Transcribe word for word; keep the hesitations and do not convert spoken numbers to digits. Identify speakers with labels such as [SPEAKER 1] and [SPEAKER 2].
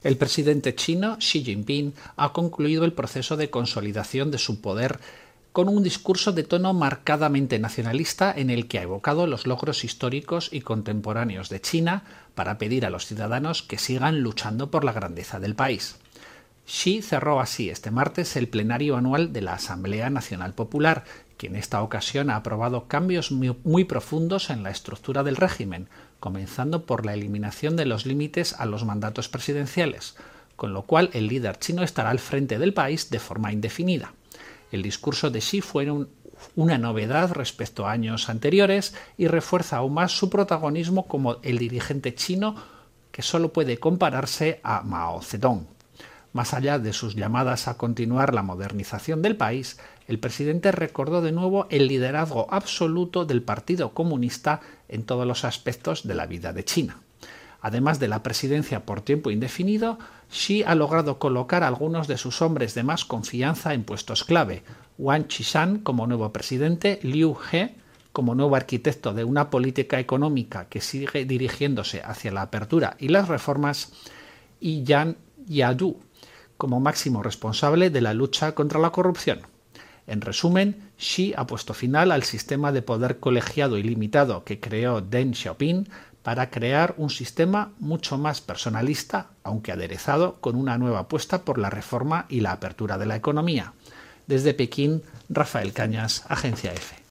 [SPEAKER 1] El presidente chino Xi Jinping ha concluido el proceso de consolidación de su poder con un discurso de tono marcadamente nacionalista en el que ha evocado los logros históricos y contemporáneos de China para pedir a los ciudadanos que sigan luchando por la grandeza del país. Xi cerró así este martes el plenario anual de la Asamblea Nacional Popular, que en esta ocasión ha aprobado cambios muy, muy profundos en la estructura del régimen, comenzando por la eliminación de los límites a los mandatos presidenciales, con lo cual el líder chino estará al frente del país de forma indefinida. El discurso de Xi fue un, una novedad respecto a años anteriores y refuerza aún más su protagonismo como el dirigente chino que solo puede compararse a Mao Zedong. Más allá de sus llamadas a continuar la modernización del país, el presidente recordó de nuevo el liderazgo absoluto del Partido Comunista en todos los aspectos de la vida de China. Además de la presidencia por tiempo indefinido, Xi ha logrado colocar a algunos de sus hombres de más confianza en puestos clave: Wang Qishan como nuevo presidente, Liu He como nuevo arquitecto de una política económica que sigue dirigiéndose hacia la apertura y las reformas, y Yang Yadu como máximo responsable de la lucha contra la corrupción. En resumen, Xi ha puesto final al sistema de poder colegiado y limitado que creó Deng Xiaoping para crear un sistema mucho más personalista, aunque aderezado con una nueva apuesta por la reforma y la apertura de la economía. Desde Pekín, Rafael Cañas, Agencia EFE.